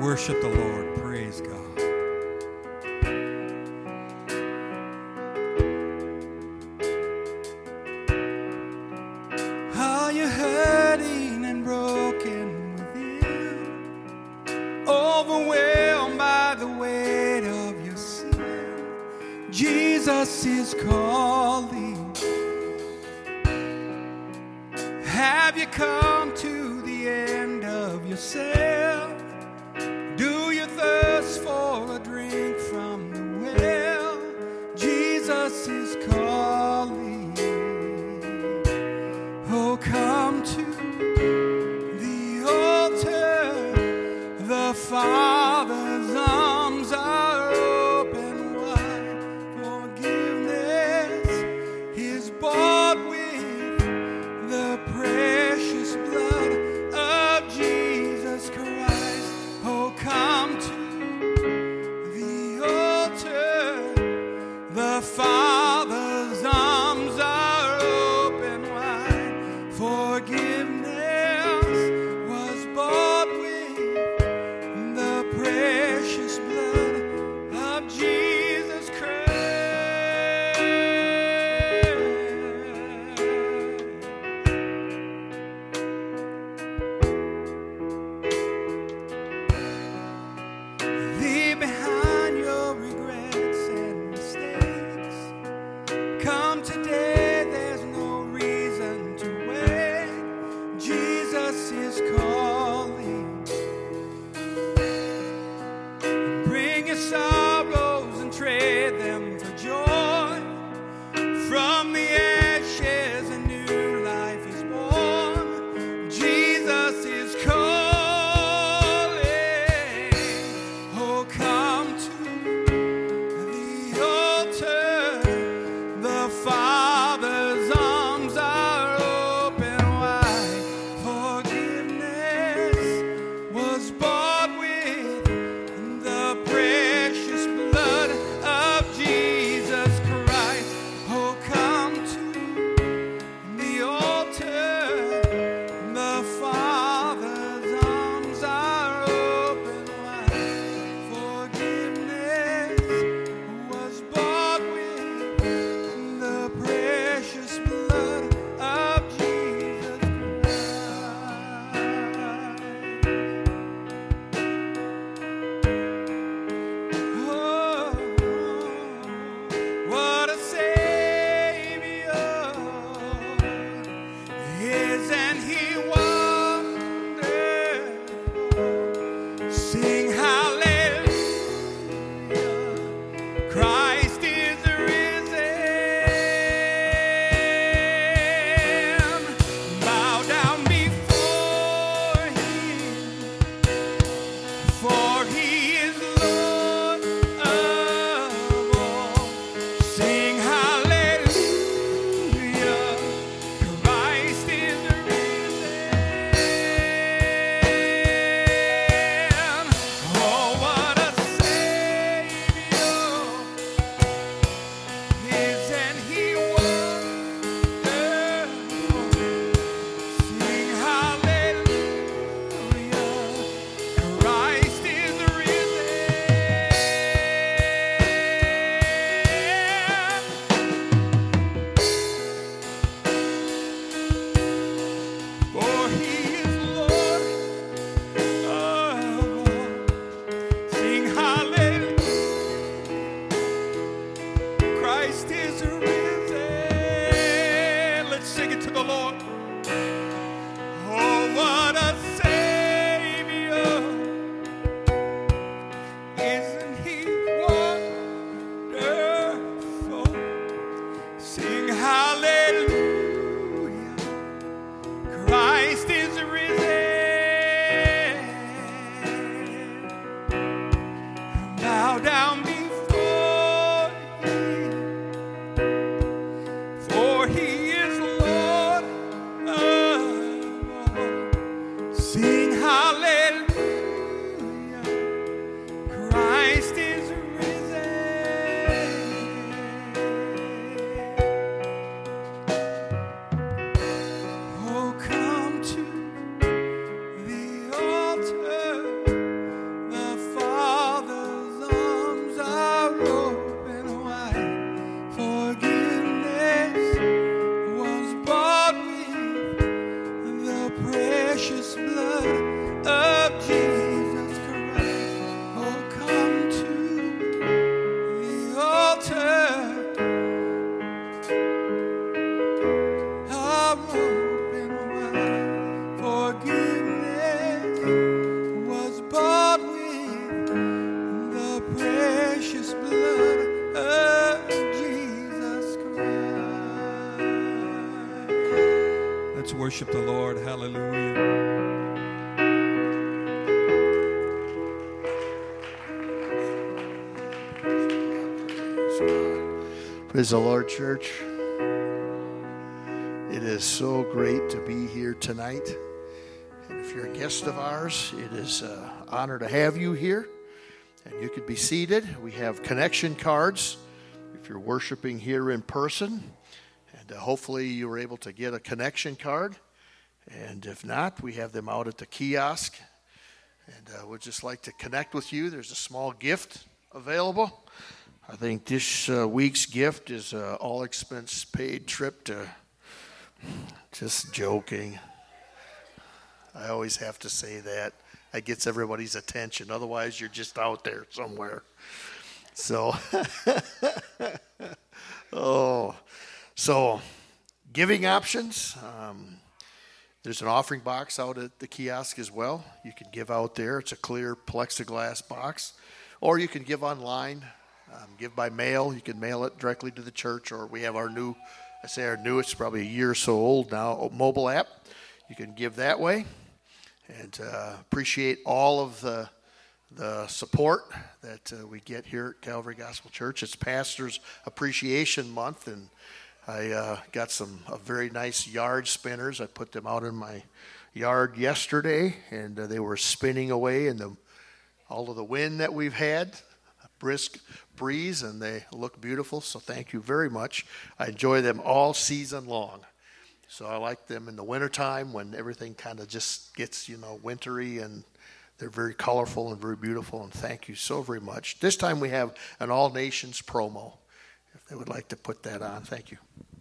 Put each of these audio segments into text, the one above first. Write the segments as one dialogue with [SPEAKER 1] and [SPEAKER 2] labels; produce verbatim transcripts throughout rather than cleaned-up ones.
[SPEAKER 1] Worship the Lord. Praise God. Are you hurting and broken within? Overwhelmed by the weight of your sin? Jesus is calling. Have you come to the end of yourself? Do you thirst for a drink from the well? Jesus is calling. Oh, come to the altar. The Father's arms are open wide. Forgiveness is bought with the precious blood of Jesus Christ. worship the Lord. Hallelujah.
[SPEAKER 2] Praise the Lord, church. It is so great to be here tonight. And if you're a guest of ours, it is an honor to have you here. And you could be seated. We have connection cards if you're worshiping here in person. And uh, hopefully you were able to get a connection card. And if not, we have them out at the kiosk. And uh, we'd just like to connect with you. There's a small gift available. I think this uh, week's gift is an all-expense-paid trip to, just joking. I always have to say that. That gets everybody's attention. Otherwise, you're just out there somewhere. So, oh, so giving options. Um, there's an offering box out at the kiosk as well. You can give out there. It's a clear plexiglass box. Or you can give online. Um, give by mail. You can mail it directly to the church, or we have our new, I say our new, it's probably a year or so old now, mobile app. You can give that way. And uh, appreciate all of the the support that uh, we get here at Calvary Gospel Church. It's Pastor's Appreciation Month, and I uh, got some uh, very nice yard spinners. I put them out in my yard yesterday, and uh, they were spinning away in the all of the wind that we've had. Brisk breeze, and they look beautiful, so thank you very much. I enjoy them all season long. So I like them in the wintertime when everything kind of just gets, you know, wintry, and they're very colorful and very beautiful, and thank you so very much. This time we have an All Nations promo, if they would like to put that on. Thank you.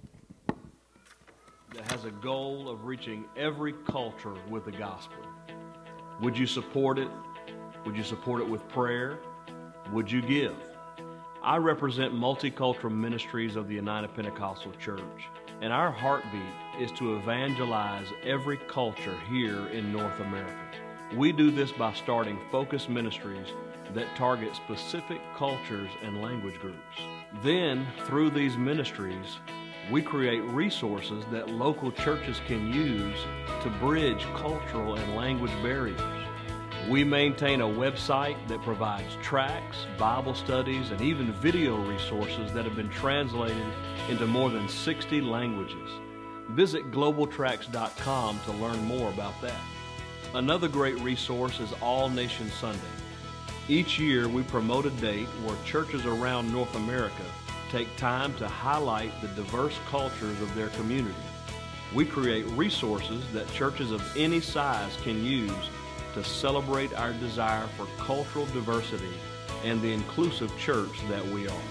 [SPEAKER 3] That has a goal of reaching every culture with the gospel. Would you support it? Would you support it with prayer? Would you give? I represent Multicultural Ministries of the United Pentecostal Church, and our heartbeat is to evangelize every culture here in North America. We do this by starting focused ministries that target specific cultures and language groups. Then, through these ministries, we create resources that local churches can use to bridge cultural and language barriers. We maintain a website that provides tracts, Bible studies, and even video resources that have been translated into more than sixty languages. Visit global tracts dot com to learn more about that. Another great resource is All Nations Sunday. Each year we promote a date where churches around North America take time to highlight the diverse cultures of their community. We create resources that churches of any size can use to celebrate our desire for cultural diversity and the inclusive church that we are.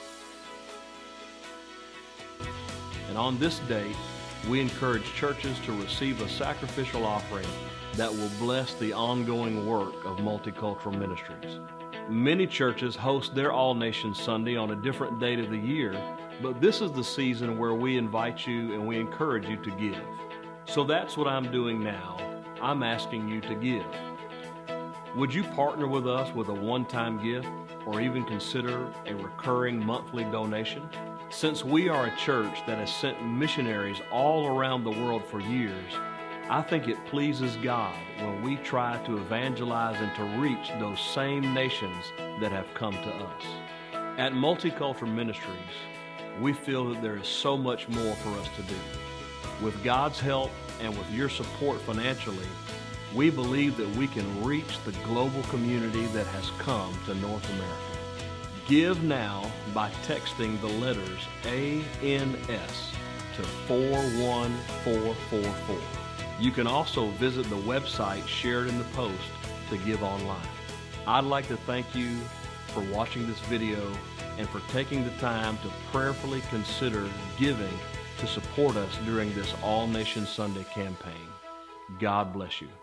[SPEAKER 3] And on this date, we encourage churches to receive a sacrificial offering that will bless the ongoing work of Multicultural Ministries. Many churches host their All Nations Sunday on a different date of the year, but this is the season where we invite you and we encourage you to give. So that's what I'm doing now. I'm asking you to give. Would you partner with us with a one-time gift or even consider a recurring monthly donation? Since we are a church that has sent missionaries all around the world for years, I think it pleases God when we try to evangelize and to reach those same nations that have come to us. At Multicultural Ministries, we feel that there is so much more for us to do. With God's help and with your support financially, we believe that we can reach the global community that has come to North America. Give now by texting the letters A N S to four one four four four. You can also visit the website shared in the post to give online. I'd like to thank you for watching this video and for taking the time to prayerfully consider giving to support us during this All Nations Sunday campaign. God bless you.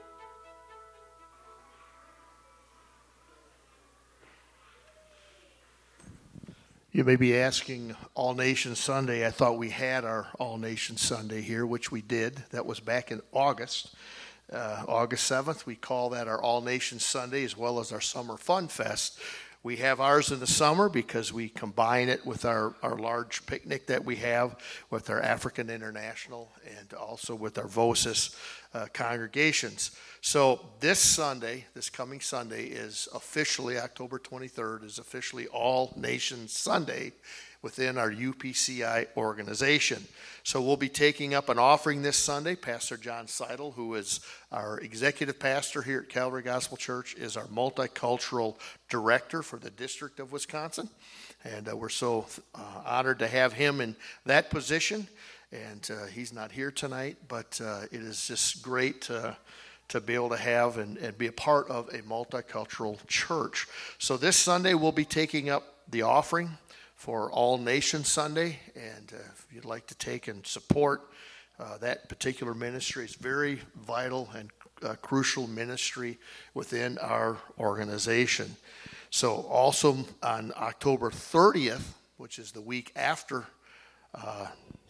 [SPEAKER 2] You may be asking, All Nations Sunday, I thought we had our All Nations Sunday here, which we did. That was back in August. Uh, August seventh, we call that our All Nations Sunday, as well as our Summer Fun Fest, We have ours in the summer because we combine it with our, our large picnic that we have with our African International and also with our Vosis uh, congregations. So this Sunday, this coming Sunday, is officially, October twenty-third, is officially All Nations Sunday within our U P C I organization. So we'll be taking up an offering this Sunday. Pastor John Seidel, who is our executive pastor here at Calvary Gospel Church, is our multicultural director for the District of Wisconsin. And uh, we're so uh, honored to have him in that position. And uh, he's not here tonight, but uh, it is just great to, to be able to have and, and be a part of a multicultural church. So this Sunday we'll be taking up the offering for All Nations Sunday, and uh, if you'd like to take and support uh, that particular ministry, it's very vital and uh, crucial ministry within our organization. So also on October thirtieth, which is the week after uh,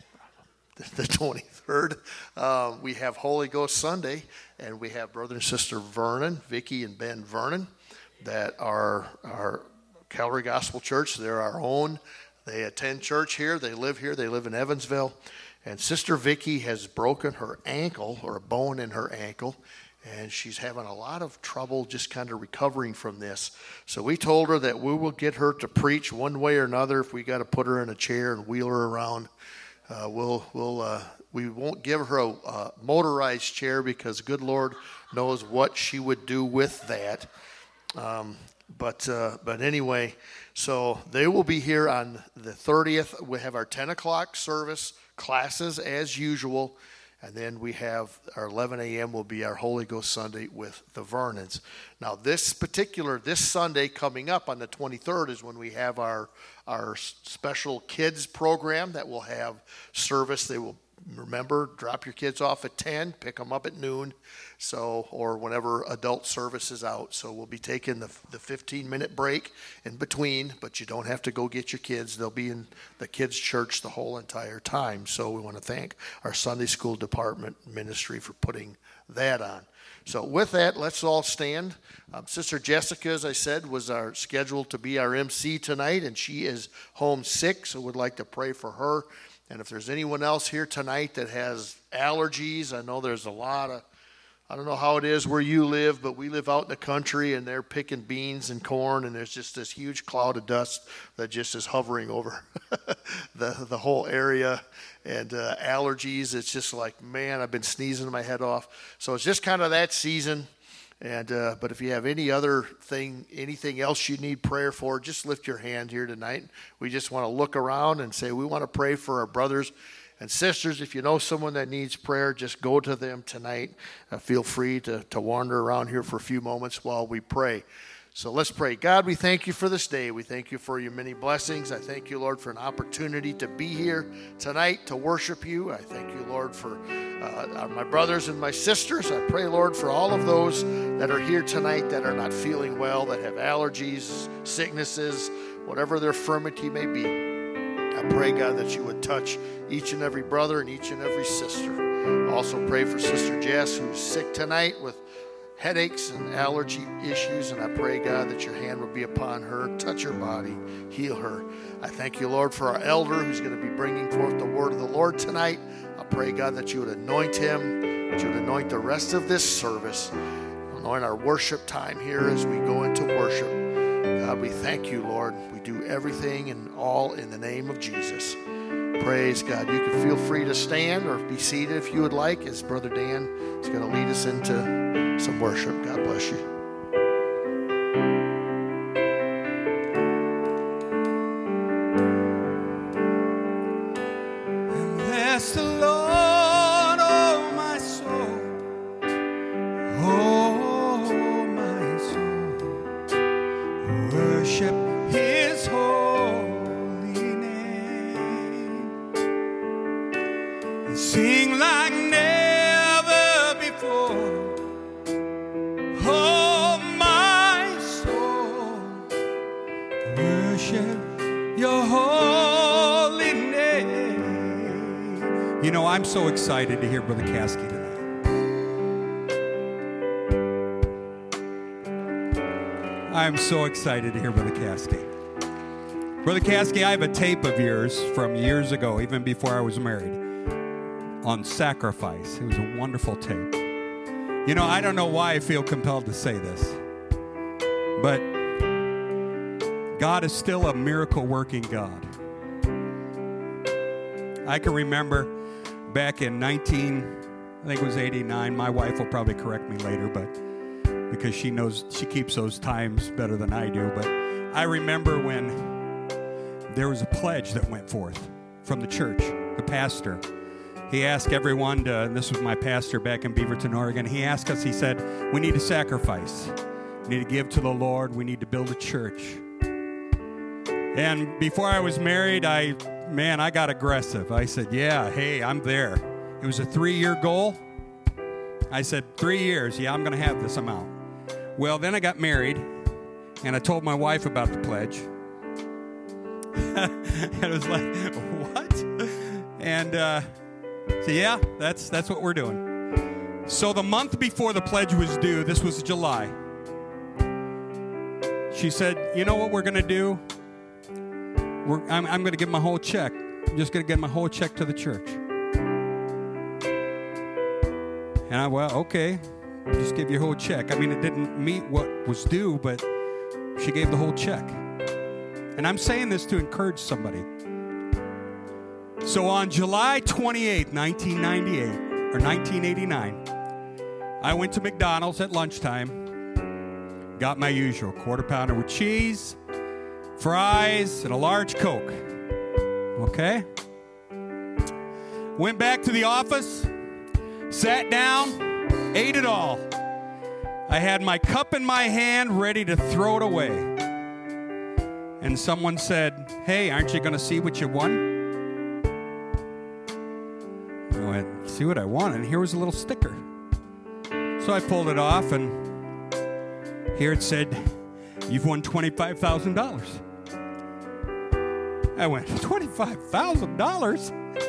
[SPEAKER 2] the twenty-third, uh, we have Holy Ghost Sunday, and we have brother and sister Vernon, Vicky and Ben Vernon, that are are Calvary Gospel Church. They're our own. They attend church here. They live here. They live in Evansville. And Sister Vicky has broken her ankle, or a bone in her ankle, and she's having a lot of trouble just kind of recovering from this. So we told her that we will get her to preach one way or another. If we got to put her in a chair and wheel her around, uh, we'll we'll uh, we won't give her a, a motorized chair, because good Lord knows what she would do with that. Um, But uh, but anyway, so they will be here on the thirtieth. We have our ten o'clock service, classes as usual, and then we have our eleven a.m. will be our Holy Ghost Sunday with the Vernons. Now this particular, this Sunday coming up on the twenty-third is when we have our, our special kids program that will have service. They will, remember, drop your kids off at ten, pick them up at noon. So, or whenever adult service is out. So we'll be taking the the fifteen minute break in between, but you don't have to go get your kids. They'll be in the kids' church the whole entire time. So we want to thank our Sunday school department ministry for putting that on. So with that, let's all stand. Um, Sister Jessica, as I said, was our scheduled to be our M C tonight, and she is home sick, so we'd like to pray for her. And if there's anyone else here tonight that has allergies, I know there's a lot of, I don't know how it is where you live, but we live out in the country, and they're picking beans and corn, and there's just this huge cloud of dust that just is hovering over the the whole area. And uh, allergies, it's just like, man, I've been sneezing my head off. So it's just kind of that season. And uh, but if you have any other thing, anything else you need prayer for, just lift your hand here tonight. We just want to look around and say we want to pray for our brothers and sisters. If you know someone that needs prayer, just go to them tonight. Uh, feel free to, to wander around here for a few moments while we pray. So let's pray. God, we thank you for this day. We thank you for your many blessings. I thank you, Lord, for an opportunity to be here tonight to worship you. I thank you, Lord, for uh, my brothers and my sisters. I pray, Lord, for all of those that are here tonight that are not feeling well, that have allergies, sicknesses, whatever their infirmity may be. I pray, God, that you would touch each and every brother and each and every sister. I also pray for Sister Jess, who's sick tonight with headaches and allergy issues, and I pray, God, that your hand will be upon her, touch her body, heal her. I thank you, Lord, for our elder who's going to be bringing forth the word of the Lord tonight. I pray, God, that you would anoint him, that you would anoint the rest of this service, anoint our worship time here as we go into worship. God, we thank you, Lord. We do everything and all in the name of Jesus. Praise God. You can feel free to stand or be seated if you would like, as Brother Dan is going to lead us into some worship. God bless you.
[SPEAKER 1] And bless the Lord, oh my soul, oh my soul, worship his holy name, and sing like never before. Your holy name. You know, I'm so excited to hear Brother Caskey tonight. I'm so excited to hear Brother Caskey. Brother Caskey, I have a tape of yours from years ago, even before I was married, on sacrifice. It was a wonderful tape. You know, I don't know why I feel compelled to say this, but God is still a miracle-working God. I can remember back in nineteen, I think it was eighty-nine, my wife will probably correct me later, but because she knows, she keeps those times better than I do, but I remember when there was a pledge that went forth from the church, the pastor. He asked everyone to, and this was my pastor back in Beaverton, Oregon, he asked us, he said, we need to sacrifice. We need to give to the Lord. We need to build a church. And before I was married, I, man, I got aggressive. I said, yeah, hey, I'm there. It was a three-year goal. I said, three years, yeah, I'm going to have this amount. Well, then I got married, and I told my wife about the pledge. And it was like, what? And uh, so, yeah, that's that's what we're doing. So the month before the pledge was due, this was July, she said, you know what we're going to do? We're, I'm, I'm going to give my whole check. I'm just going to give my whole check to the church. And I, well, okay, just give your whole check. I mean, it didn't meet what was due, but she gave the whole check. And I'm saying this to encourage somebody. So on July twenty-eighth, nineteen ninety-eight, or nineteen eighty-nine, I went to McDonald's at lunchtime, got my usual quarter pounder with cheese, fries, and a large Coke. Okay? Went back to the office, sat down, ate it all. I had my cup in my hand ready to throw it away. And someone said, hey, aren't you going to see what you won? I went, see what I won? And here was a little sticker. So I pulled it off, and here it said, you've won twenty-five thousand dollars. I went, twenty-five thousand dollars?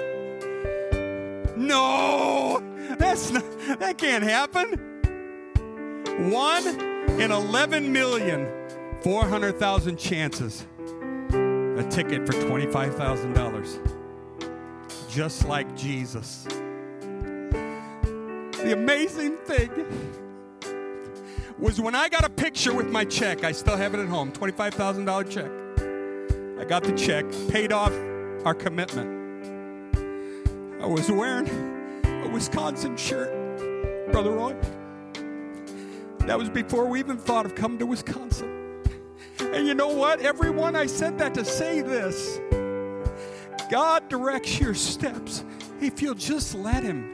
[SPEAKER 1] No, that's not, that can't happen. One in eleven million, four hundred thousand chances. A ticket for twenty-five thousand dollars. Just like Jesus. The amazing thing was when I got a picture with my check, I still have it at home, twenty-five thousand dollars check. I got the check, paid off our commitment. I was wearing a Wisconsin shirt, Brother Roy. That was before we even thought of coming to Wisconsin. And you know what? Everyone, I said that to say this. God directs your steps if you'll just let Him.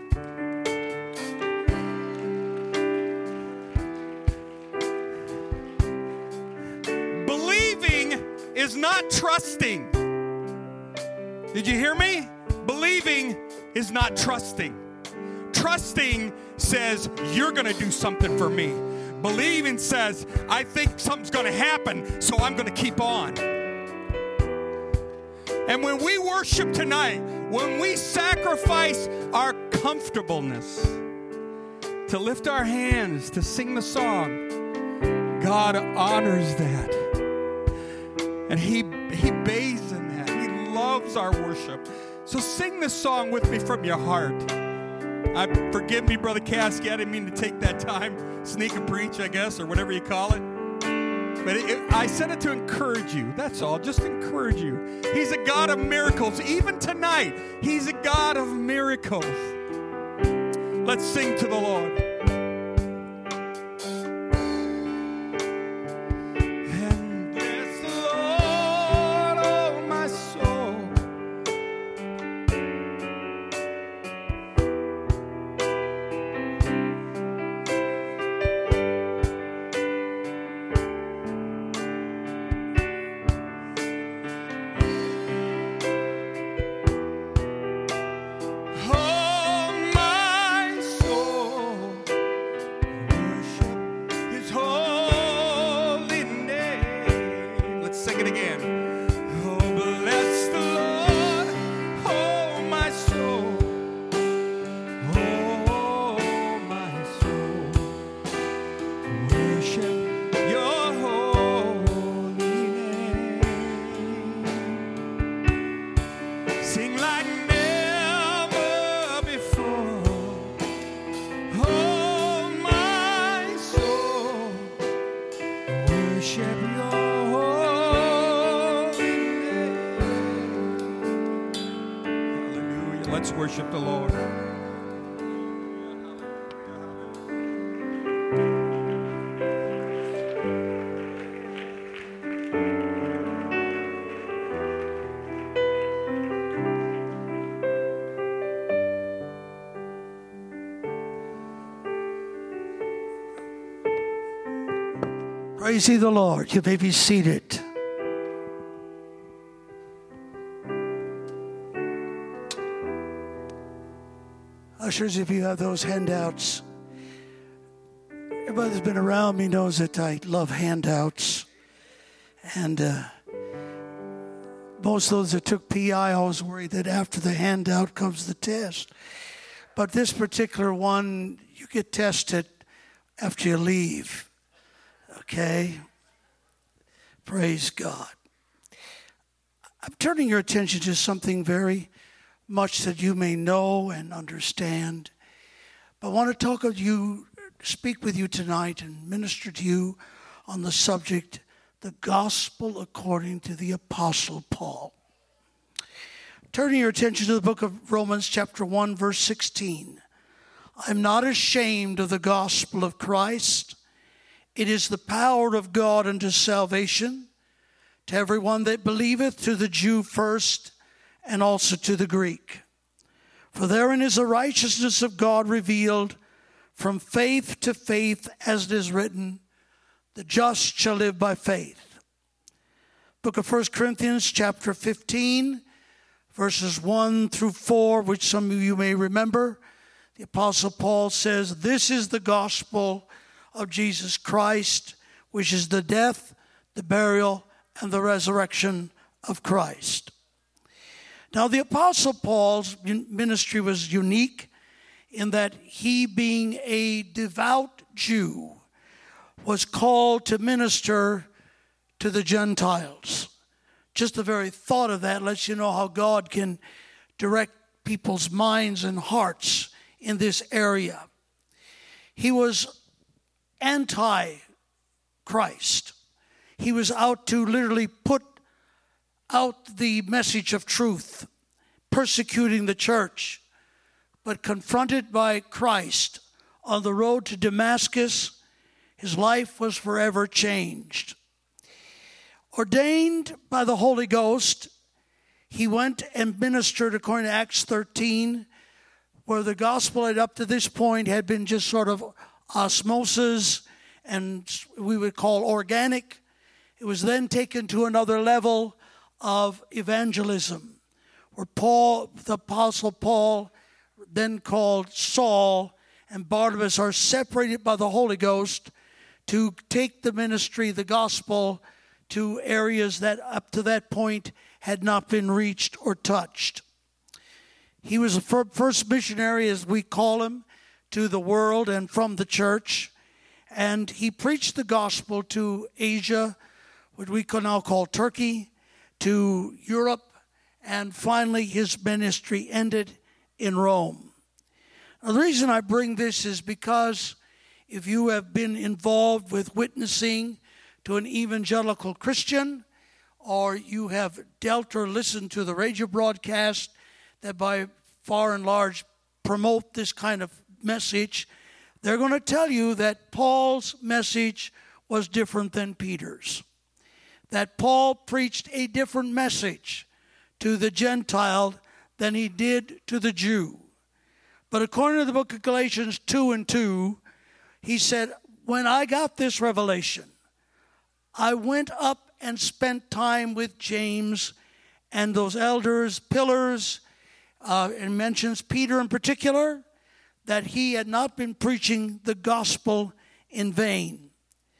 [SPEAKER 1] Believing is not trusting. Did you hear me? Believing is not trusting. Trusting says, you're going to do something for me. Believing says, I think something's going to happen, so I'm going to keep on. And when we worship tonight, when we sacrifice our comfortableness to lift our hands, to sing the song, God honors that. And He, he bathes in that. He loves our worship. So sing this song with me from your heart. I, forgive me, Brother Caskey, I didn't mean to take that time, sneak and preach, I guess, or whatever you call it. But it, it, I said it to encourage you. That's all. Just encourage you. He's a God of miracles. Even tonight, He's a God of miracles. Let's sing to the Lord. And bless the Lord, oh my soul. Oh, my soul. worship your holy name. Hallelujah. Let's worship the Lord.
[SPEAKER 4] Praise ye the Lord. You may be seated. Ushers, if you have those handouts. Everybody that's been around me knows that I love handouts. And uh, most of those that took P I, I was worried that after the handout comes the test. But this particular one, you get tested after you leave. Okay? Praise God. I'm turning your attention to something very much that you may know and understand. But I want to talk with you, speak with you tonight and minister to you on the subject, the gospel according to the Apostle Paul. Turning your attention to the book of Romans chapter one, verse sixteen. I'm not ashamed of the gospel of Christ. It is the power of God unto salvation, to everyone that believeth, to the Jew first, and also to the Greek. For therein is the righteousness of God revealed, from faith to faith, as it is written, the just shall live by faith. Book of First Corinthians chapter fifteen, verses one through four, which some of you may remember. The Apostle Paul says, this is the gospel of Jesus Christ, which is the death, the burial, and the resurrection of Christ. Now, the Apostle Paul's ministry was unique in that he, being a devout Jew, was called to minister to the Gentiles. Just the very thought of that lets you know how God can direct people's minds and hearts in this area. He was anti-Christ. He was out to literally put out the message of truth, persecuting the church. But confronted by Christ on the road to Damascus, his life was forever changed. Ordained by the Holy Ghost, he went and ministered according to Acts thirteen, where the gospel had up to this point had been just sort of osmosis, and we would call organic. It was then taken to another level of evangelism, where Paul, the Apostle Paul, then called Saul, and Barnabas are separated by the Holy Ghost to take the ministry, the gospel, to areas that up to that point had not been reached or touched. He was the first missionary, as we call him, to the world and from the church. And he preached the gospel to Asia, what we can now call Turkey, to Europe, and finally his ministry ended in Rome. Now, the reason I bring this is because if you have been involved with witnessing to an evangelical Christian, or you have dealt or listened to the radio broadcast that by far and large promote this kind of message, they're going to tell you that Paul's message was different than Peter's. That Paul preached a different message to the Gentile than he did to the Jew. But according to the book of Galatians two and two, he said, when I got this revelation, I went up and spent time with James and those elders, pillars, uh, and mentions Peter in particular, that he had not been preaching the gospel in vain.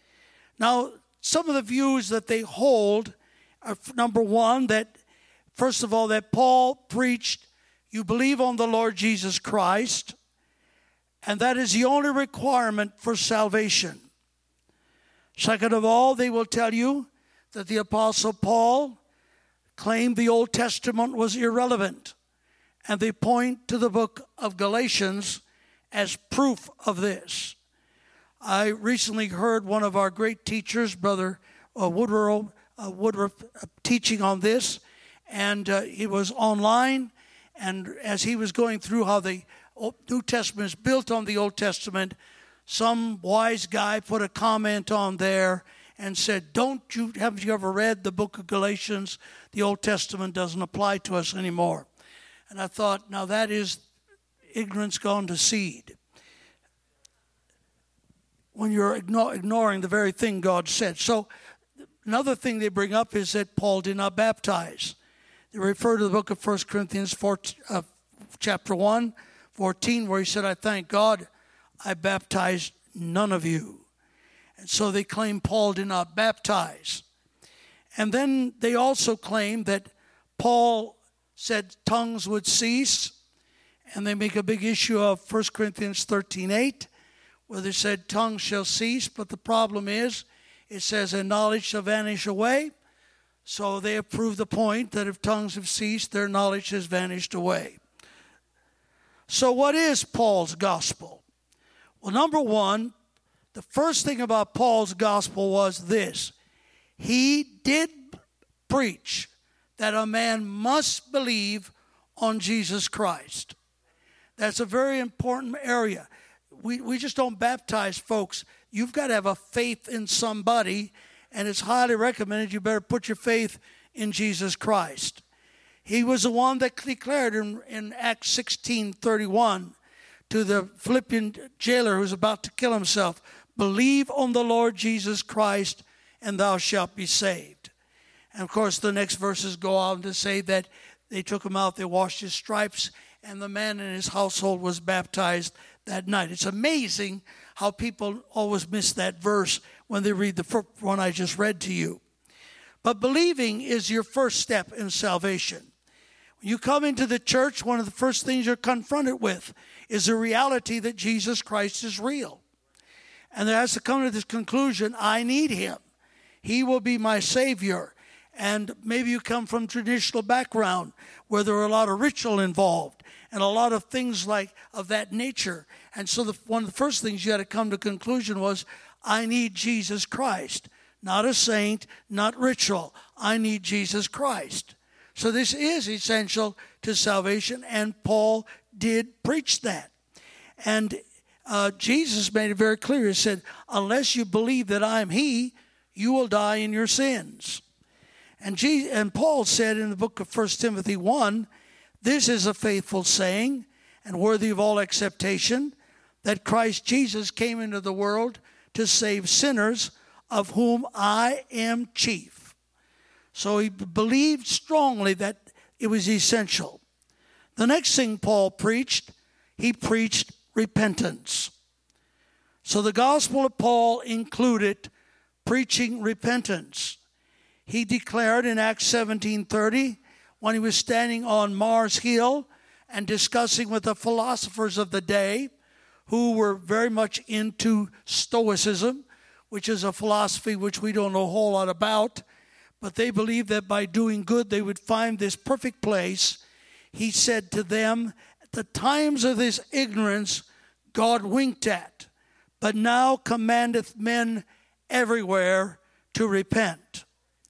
[SPEAKER 4] Now, some of the views that they hold are, number one, that first of all, that Paul preached, you believe on the Lord Jesus Christ, and that is the only requirement for salvation. Second of all, they will tell you that the Apostle Paul claimed the Old Testament was irrelevant, and they point to the book of Galatians as proof of this. I recently heard one of our great teachers, Brother uh, Woodruff, uh, Woodruff, uh, teaching on this, and uh, he was online, and as he was going through how the New Testament is built on the Old Testament, some wise guy put a comment on there and said, don't you, haven't you ever read the book of Galatians? The Old Testament doesn't apply to us anymore. And I thought, now that is ignorance gone to seed. When you're ignoring the very thing God said. So another thing they bring up is that Paul did not baptize. They refer to the book of First Corinthians four, uh, chapter one, fourteen, where he said, I thank God I baptized none of you. And so they claim Paul did not baptize. And then they also claim that Paul said tongues would cease. And they make a big issue of First Corinthians thirteen eight, where they said tongues shall cease. But the problem is, it says, and knowledge shall vanish away. So they have proved the point that if tongues have ceased, their knowledge has vanished away. So what is Paul's gospel? Well, number one, the first thing about Paul's gospel was this. He did preach that a man must believe on Jesus Christ. That's a very important area. We we just don't baptize folks. You've got to have a faith in somebody, and it's highly recommended you better put your faith in Jesus Christ. He was the one that declared in, in Acts sixteen thirty-one to the Philippian jailer who was about to kill himself, believe on the Lord Jesus Christ, and thou shalt be saved. And of course, the next verses go on to say that they took him out, they washed his stripes, and the man in his household was baptized that night. It's amazing how people always miss that verse when they read the first one I just read to you. But believing is your first step in salvation. When you come into the church, one of the first things you're confronted with is the reality that Jesus Christ is real. And there has to come to this conclusion, I need him. He will be my Savior. And maybe you come from traditional background where there are a lot of ritual involved and a lot of things like of that nature. And so the, one of the first things you had to come to conclusion was, I need Jesus Christ. Not a saint, not ritual. I need Jesus Christ. So this is essential to salvation, and Paul did preach that. And uh, Jesus made it very clear. He said, unless you believe that I am he, you will die in your sins. And, Jesus, and Paul said in the book of First Timothy one, this is a faithful saying and worthy of all acceptation, that Christ Jesus came into the world to save sinners, of whom I am chief. So he believed strongly that it was essential. The next thing Paul preached, he preached repentance. So the gospel of Paul included preaching repentance. He declared in Acts seventeen thirty, when he was standing on Mars Hill and discussing with the philosophers of the day, who were very much into Stoicism, which is a philosophy which we don't know a whole lot about, but they believed that by doing good they would find this perfect place. He said to them, at the times of this ignorance God winked at, but now commandeth men everywhere to repent.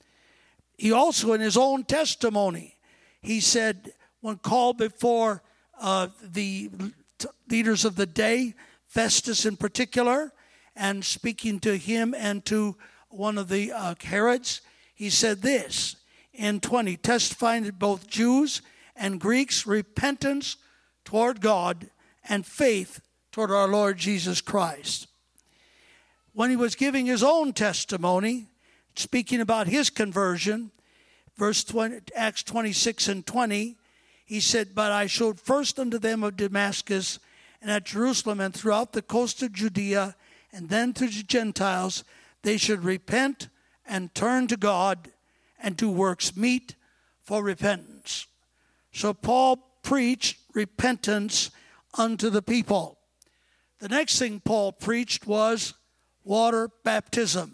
[SPEAKER 4] He also, in his own testimony, he said, when called before uh, the t- leaders of the day, Festus in particular, and speaking to him and to one of the uh, Herods, he said this in twenty, testifying to both Jews and Greeks repentance toward God and faith toward our Lord Jesus Christ. When he was giving his own testimony, speaking about his conversion, verse twenty, Acts twenty-six and twenty, he said, but I showed first unto them of Damascus and at Jerusalem and throughout the coast of Judea, and then to the Gentiles, they should repent and turn to God and do works meet for repentance. So Paul preached repentance unto the people. The next thing Paul preached was water baptism.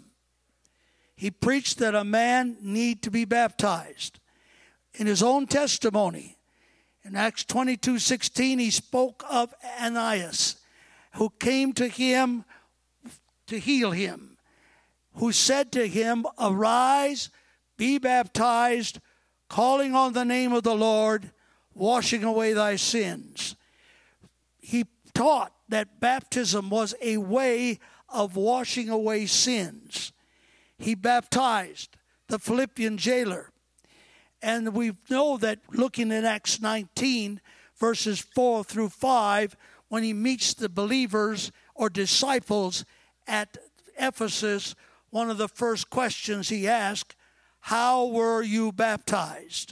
[SPEAKER 4] He preached that a man need to be baptized. In his own testimony, in Acts twenty-two sixteen, he spoke of Ananias, who came to him to heal him, who said to him, "Arise, be baptized, calling on the name of the Lord, washing away thy sins." He taught that baptism was a way of washing away sins. He baptized the Philippian jailer. And we know that looking at Acts nineteen, verses four through five, when he meets the believers or disciples at Ephesus, one of the first questions he asked, "How were you baptized?"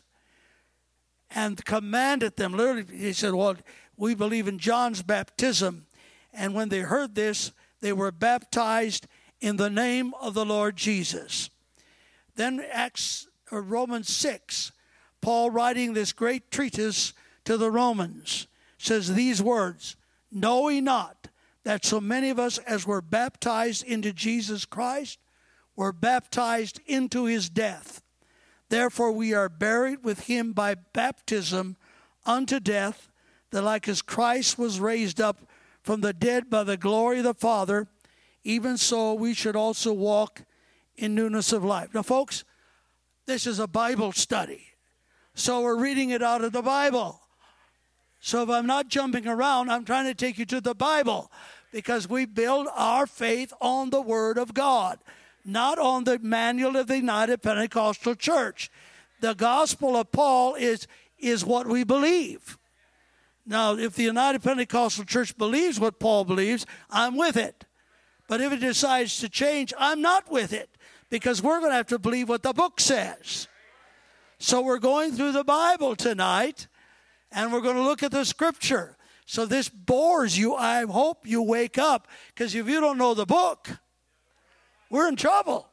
[SPEAKER 4] And commanded them, literally, he said, well, we believe in John's baptism. And when they heard this, they were baptized in the name of the Lord Jesus. Then Acts or Romans six, Paul writing this great treatise to the Romans says these words, "Know ye not that so many of us as were baptized into Jesus Christ were baptized into his death? Therefore we are buried with him by baptism unto death, that like as Christ was raised up from the dead by the glory of the Father, even so we should also walk in newness of life." Now, folks, this is a Bible study. So we're reading it out of the Bible. So if I'm not jumping around, I'm trying to take you to the Bible, because we build our faith on the Word of God, not on the manual of the United Pentecostal Church. The gospel of Paul is, is what we believe. Now, if the United Pentecostal Church believes what Paul believes, I'm with it. But if it decides to change, I'm not with it, because we're going to have to believe what the book says. So we're going through the Bible tonight, and we're going to look at the Scripture. So this bores you. I hope you wake up, because if you don't know the book, we're in trouble.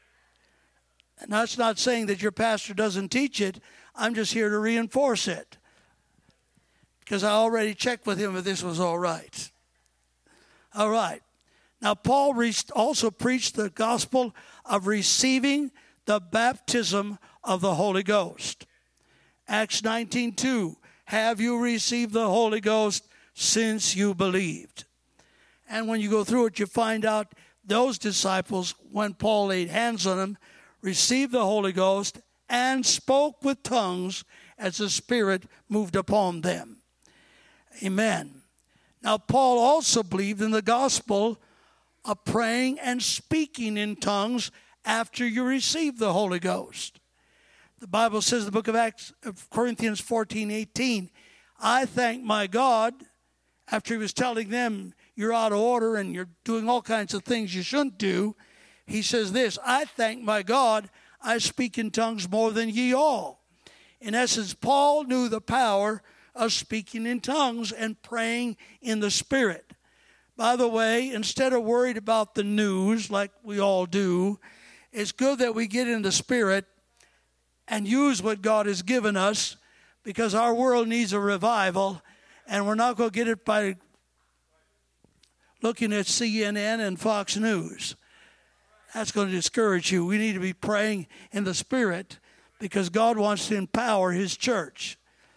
[SPEAKER 4] And that's not saying that your pastor doesn't teach it. I'm just here to reinforce it, because I already checked with him if this was all right. All right. Now, Paul also preached the gospel of receiving the baptism of the Holy Ghost. Acts nineteen two, "Have you received the Holy Ghost since you believed?" And when you go through it, you find out those disciples, when Paul laid hands on them, received the Holy Ghost and spoke with tongues as the Spirit moved upon them. Amen. Now, Paul also believed in the gospel of praying and speaking in tongues after you receive the Holy Ghost. The Bible says in the book of Acts, of Corinthians fourteen eighteen, "I thank my God," after he was telling them you're out of order and you're doing all kinds of things you shouldn't do, he says this, "I thank my God, I speak in tongues more than ye all." In essence, Paul knew the power of speaking in tongues and praying in the Spirit. By the way, instead of worried about the news like we all do, it's good that we get in the Spirit and use what God has given us, because our world needs a revival, and we're not going to get it by looking at C N N and Fox News. That's going to discourage you. We need to be praying in the Spirit, because God wants to empower his church.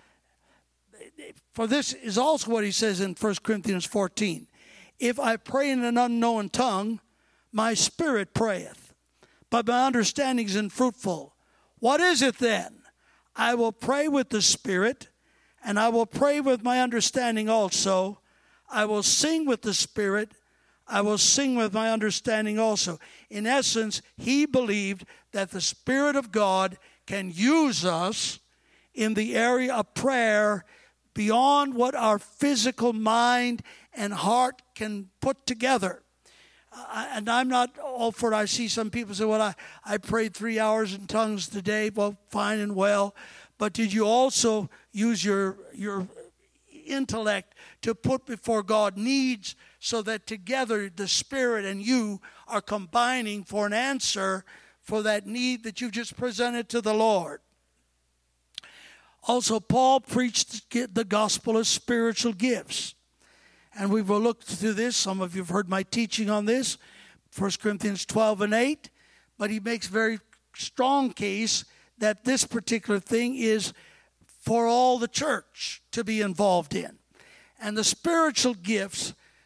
[SPEAKER 4] For this is also what he says in First Corinthians fourteen. "If I pray in an unknown tongue, my spirit prayeth, but my understanding is unfruitful. What is it then? I will pray with the Spirit, and I will pray with my understanding also. I will sing with the Spirit, I will sing with my understanding also." In essence, he believed that the Spirit of God can use us in the area of prayer beyond what our physical mind and heart can put together. Uh, and I'm not all for it. I see some people say, well, I, I prayed three hours in tongues today. Well, fine and well. But did you also use your your intellect to put before God needs, so that together the Spirit and you are combining for an answer for that need that you've just presented to the Lord? Also, Paul preached the gospel of spiritual gifts. And we've looked through this. Some of you have heard my teaching on this, First Corinthians twelve and eight. But he makes very strong case that this particular thing is for all the church to be involved in. And the spiritual gifts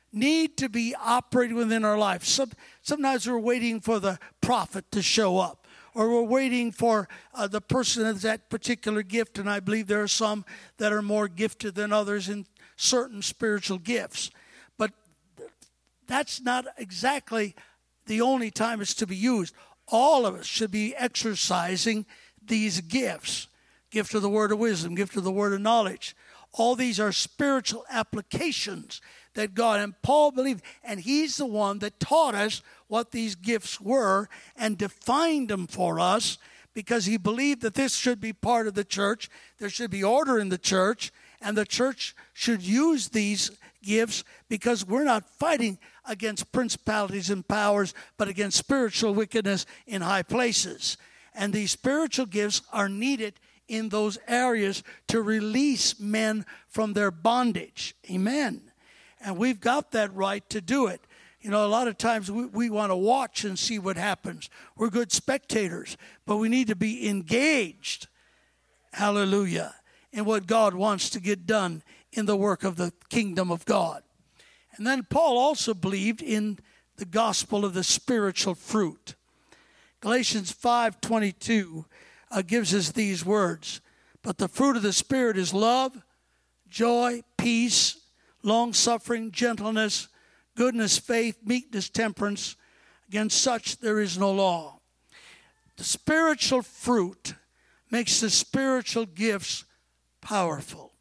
[SPEAKER 4] need to be operating within our life. Some, sometimes we're waiting for the prophet to show up, or we're waiting for uh, the person that has that particular gift, and I believe there are some that are more gifted than others in certain spiritual gifts. But that's not exactly the only time it's to be used. All of us should be exercising these gifts. Gift of the word of wisdom, gift of the word of knowledge. All these are spiritual applications that God, and Paul believed, and he's the one that taught us what these gifts were and defined them for us, because he believed that this should be part of the church. There should be order in the church, and the church should use these gifts because we're not fighting against principalities and powers, but against spiritual wickedness in high places. And these spiritual gifts are needed in those areas to release men from their bondage. Amen. And we've got that right to do it. You know, a lot of times we, we want to watch and see what happens. We're good spectators, but we need to be engaged, hallelujah, in what God wants to get done in the work of the kingdom of God. And then Paul also believed in the gospel of the spiritual fruit. Galatians five twenty-two uh, gives us these words. But the fruit of the Spirit is love, joy, peace, long-suffering, gentleness, goodness, faith, meekness, temperance. Against such there is no law. The spiritual fruit makes the spiritual gifts powerful.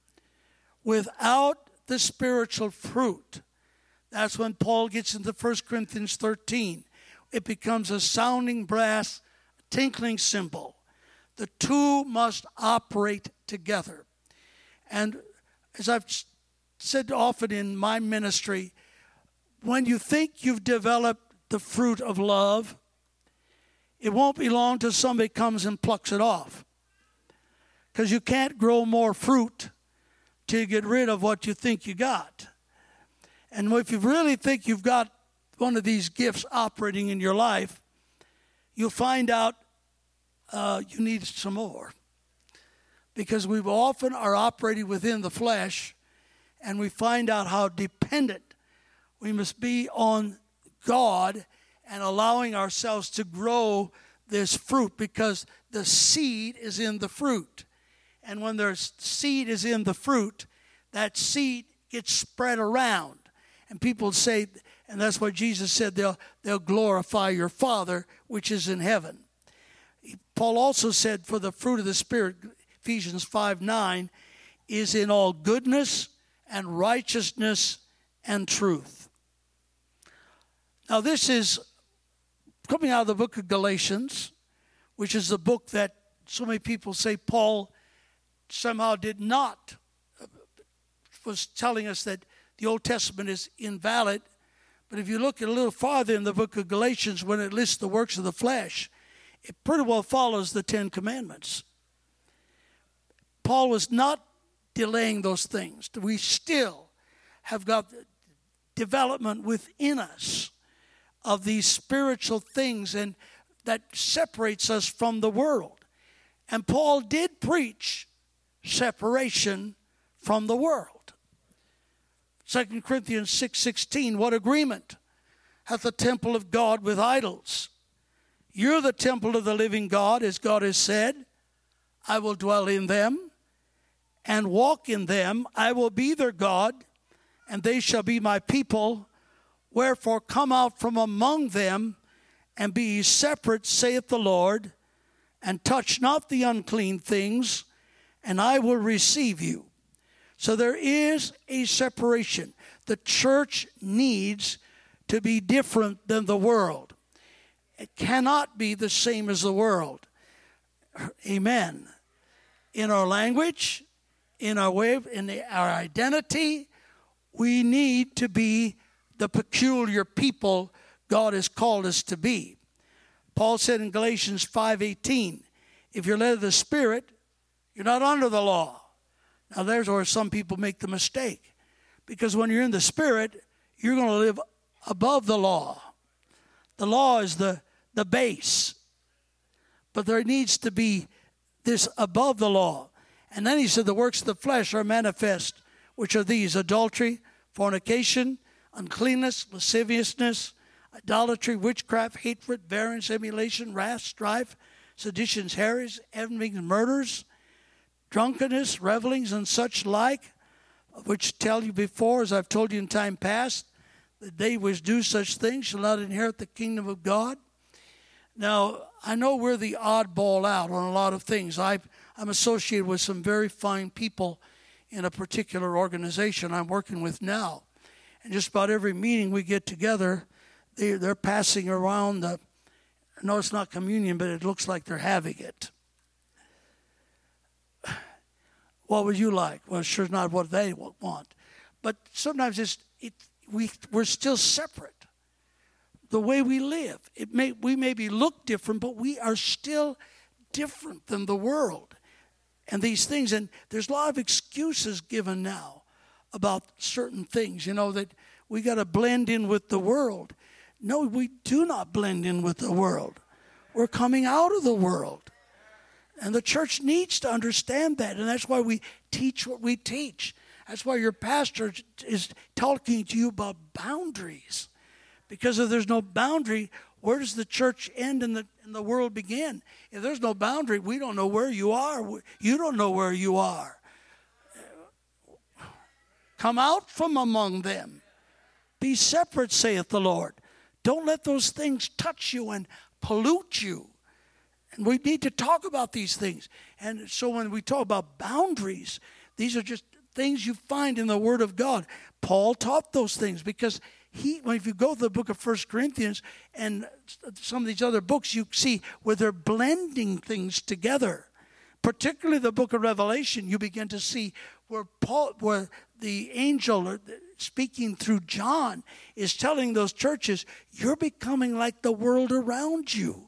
[SPEAKER 4] Without the spiritual fruit, that's when Paul gets into First Corinthians thirteen. It becomes a sounding brass, tinkling cymbal. The two must operate together. And as I've said often in my ministry, when you think you've developed the fruit of love, it won't be long till somebody comes and plucks it off. Because you can't grow more fruit till you get rid of what you think you got. And if you really think you've got one of these gifts operating in your life, you'll find out uh, you need some more. Because we often are operating within the flesh, and we find out how dependent we must be on God and allowing ourselves to grow this fruit, because the seed is in the fruit. And when there's seed is in the fruit, that seed gets spread around. And people say, and that's why Jesus said they'll, they'll glorify your Father which is in heaven. Paul also said, for the fruit of the Spirit, Ephesians five nine, is in all goodness and righteousness and truth. Now this is coming out of the book of Galatians, which is the book that so many people say Paul somehow did not, was telling us that the Old Testament is invalid. But if you look a little farther in the book of Galatians, when it lists the works of the flesh, it pretty well follows the Ten Commandments. Paul was not delaying those things. We still have got development within us of these spiritual things, and that separates us from the world. And Paul did preach separation from the world. Second Corinthians six sixteen, what agreement hath the temple of God with idols? You're the temple of the living God, as God has said, I will dwell in them and walk in them. I will be their God, and they shall be my people. Wherefore come out from among them, and be ye separate, saith the Lord, and touch not the unclean things, and I will receive you. So there is a separation. The church needs to be different than the world. It cannot be the same as the world. Amen. In our language, in our way, in the, our identity, we need to be the peculiar people God has called us to be. Paul said in Galatians five eighteen, if you're led of the Spirit, you're not under the law. Now there's where some people make the mistake. Because when you're in the Spirit, you're going to live above the law. The law is the, the base. But there needs to be this above the law. And then he said the works of the flesh are manifest, which are these: adultery, fornication, uncleanness, lasciviousness, idolatry, witchcraft, hatred, variance, emulation, wrath, strife, seditions, heresies, envyings, murders, drunkenness, revelings, and such like, of which tell you before, as I've told you in time past, that they which do such things shall not inherit the kingdom of God. Now, I know we're the oddball out on a lot of things. I've, I'm associated with some very fine people in a particular organization I'm working with now. And just about every meeting we get together, they, they're passing around the, no, it's not communion, but it looks like they're having it. What would you like? Well, it's sure not what they want. But sometimes it's, it, we, we're still separate. The way we live, it may we maybe look different, but we are still different than the world. And these things, and there's a lot of excuses given now about certain things, you know, that we got to blend in with the world. No, we do not blend in with the world. We're coming out of the world. And the church needs to understand that, and that's why we teach what we teach. That's why your pastor is talking to you about boundaries. Because if there's no boundary, where does the church end and the, and the world begin? If there's no boundary, we don't know where you are. You don't know where you are. Come out from among them. Be separate, saith the Lord. Don't let those things touch you and pollute you. And we need to talk about these things. And so when we talk about boundaries, these are just things you find in the Word of God. Paul taught those things because he, if you go to the book of First Corinthians and some of these other books, you see where they're blending things together. Particularly the book of Revelation, you begin to see where Paul, where the angel speaking through John is telling those churches, you're becoming like the world around you.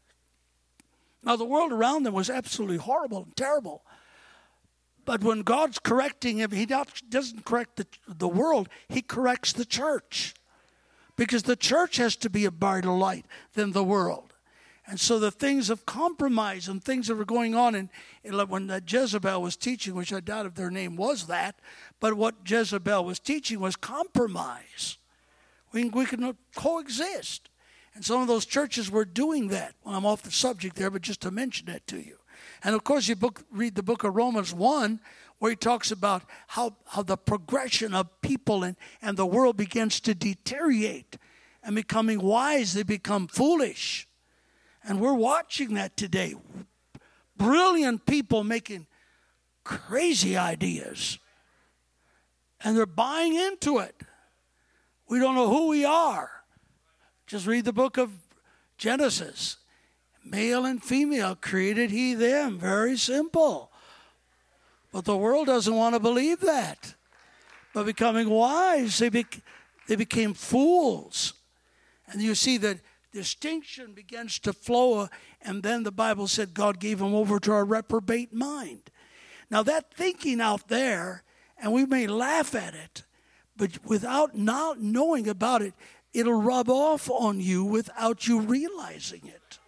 [SPEAKER 4] Now, the world around them was absolutely horrible and terrible. But when God's correcting him, he doesn't correct the, the world. He corrects the church. Because the church has to be a brighter light than the world. And so the things of compromise and things that were going on, in, in when that Jezebel was teaching, which I doubt if their name was that, but what Jezebel was teaching was compromise. We, we can coexist. And some of those churches were doing that. Well, I'm off the subject there, but just to mention that to you. And, of course, you book, read the book of Romans one, where he talks about how, how the progression of people and, and the world begins to deteriorate. And becoming wise, they become foolish. And we're watching that today. Brilliant people making crazy ideas. And they're buying into it. We don't know who we are. Just read the book of Genesis. Male and female created he them. Very simple. But the world doesn't want to believe that. But becoming wise, they, bec- they became fools. And you see that distinction begins to flow. And then the Bible said God gave them over to a reprobate mind. Now that thinking out there, and we may laugh at it, but without not knowing about it, it'll rub off on you without you realizing it.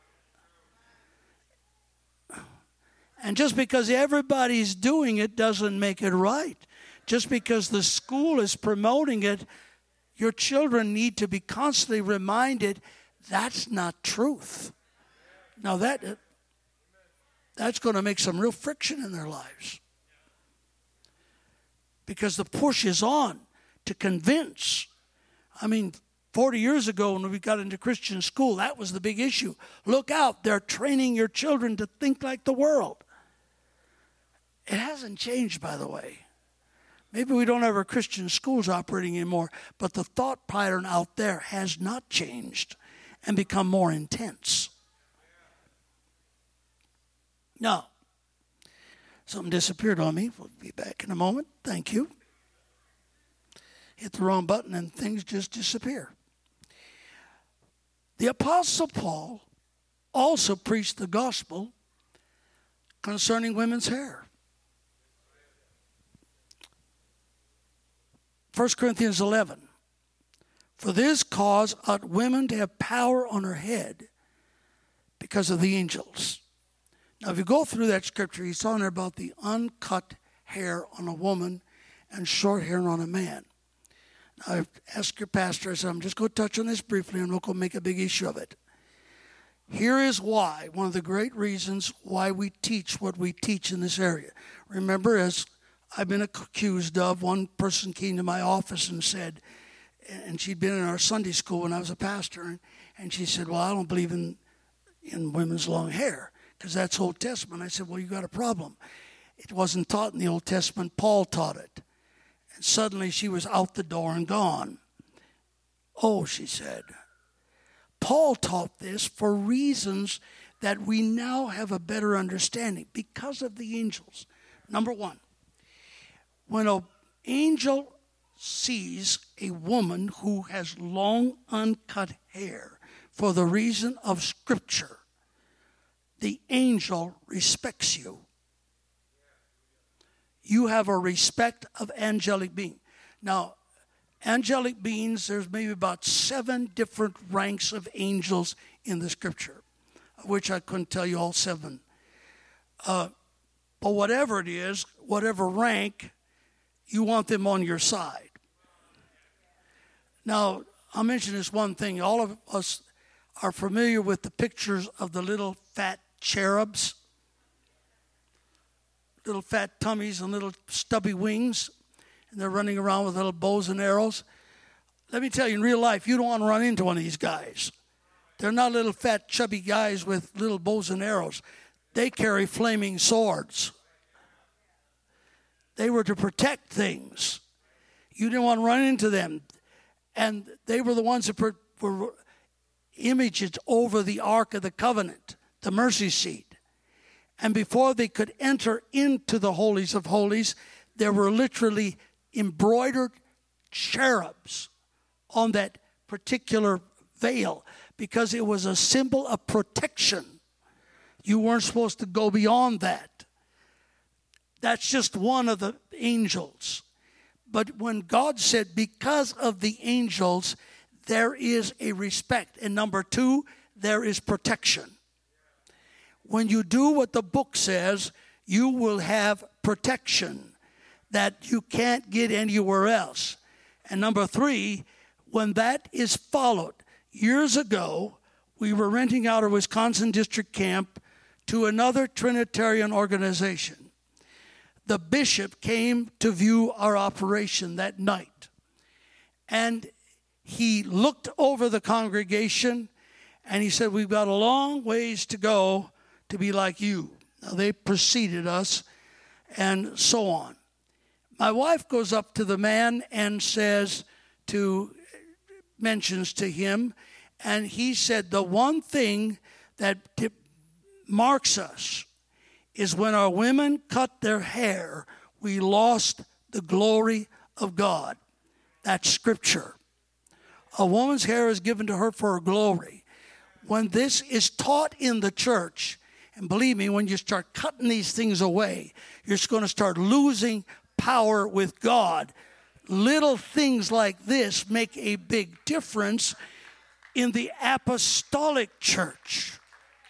[SPEAKER 4] And just because everybody's doing it doesn't make it right. Just because the school is promoting it, your children need to be constantly reminded that's not truth. Now that that's going to make some real friction in their lives. Because the push is on to convince. I mean, forty years ago when we got into Christian school, that was the big issue. Look out, they're training your children to think like the world. It hasn't changed, by the way. Maybe we don't have our Christian schools operating anymore, but the thought pattern out there has not changed and become more intense. Now, something disappeared on me. We'll be back in a moment. Thank you. Hit the wrong button and things just disappear. The Apostle Paul also preached the gospel concerning women's hair. First Corinthians eleven. For this cause ought women to have power on her head because of the angels. Now, if you go through that scripture, he's talking about the uncut hair on a woman and short hair on a man. I asked your pastor, I said, I'm just going to touch on this briefly and we're going to make a big issue of it. Here is why, one of the great reasons why we teach what we teach in this area. Remember, as I've been accused of, one person came to my office and said, and she'd been in our Sunday school when I was a pastor, and, and she said, well, I don't believe in, in women's long hair, because that's Old Testament. I said, well, you got a problem. It wasn't taught in the Old Testament. Paul taught it. And suddenly she was out the door and gone. Oh, she said, Paul taught this for reasons that we now have a better understanding because of the angels. Number one, when an angel sees a woman who has long uncut hair for the reason of Scripture, the angel respects you. You have a respect of angelic being. Now, angelic beings, there's maybe about seven different ranks of angels in the Scripture, of which I couldn't tell you all seven. Uh, but whatever it is, whatever rank, you want them on your side. Now, I'll mention this one thing. All of us are familiar with the pictures of the little fat cherubs, little fat tummies and little stubby wings, and they're running around with little bows and arrows. Let me tell you, in real life, you don't want to run into one of these guys. They're not little fat chubby guys with little bows and arrows. They carry flaming swords. They were to protect things. You didn't want to run into them. And they were the ones that were images over the Ark of the Covenant, the mercy seat. And before they could enter into the holies of holies, there were literally embroidered cherubs on that particular veil because it was a symbol of protection. You weren't supposed to go beyond that. That's just one of the angels. But when God said, because of the angels, there is a respect. And number two, there is protection. When you do what the book says, you will have protection that you can't get anywhere else. And number three, when that is followed, years ago, we were renting out a Wisconsin district camp to another Trinitarian organization. The bishop came to view our operation that night. And he looked over the congregation and he said, we've got a long ways to go to be like you. Now, they preceded us and so on. My wife goes up to the man and says to, mentions to him, and he said, the one thing that marks us is when our women cut their hair, we lost the glory of God. That's Scripture. A woman's hair is given to her for her glory. When this is taught in the church, and believe me, when you start cutting these things away, you're just going to start losing power with God. Little things like this make a big difference in the apostolic church.